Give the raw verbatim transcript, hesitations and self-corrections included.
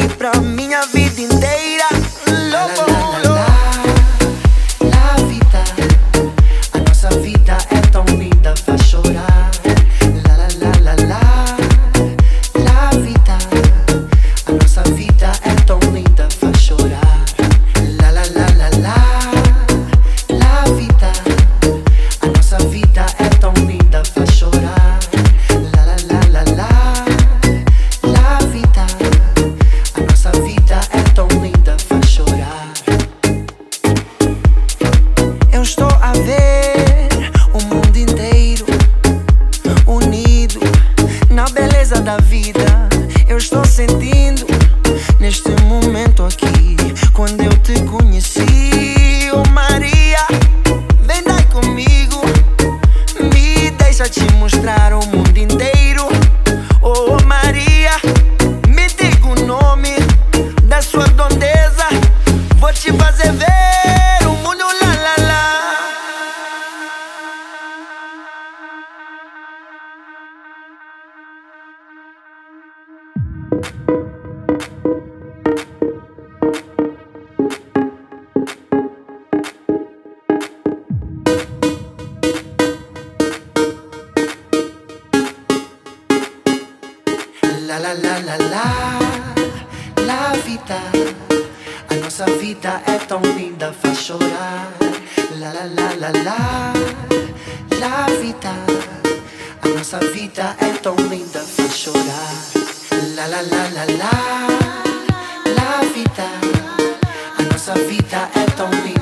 pra minha vida inteira. Louco, La, la vida, a nossa vida é tão linda, faz chorar. La la la la la, la vida, a nossa vida é tão linda, faz chorar. La la la la la, la vida, a nossa vida é tão linda, faz chorar. La la la la la, la vida, a nossa vida é tão linda, faz chorar. eu estou a ver o mundo inteiro unido na beleza da vida. Eu estou sentindo neste momento aqui, quando eu te conheci. Oh Maria, vem daí comigo, me deixa te mostrar o mundo inteiro. Oh Maria, me diga o nome da sua grandeza, vou te fazer ver o mundo. La la la. La la la la la, la vida, a nossa vida é tão linda, faz chorar. La la la la la, la vida, a nossa vida é tão linda, faz chorar. La la la la la, la vida, a nossa vida é tão linda.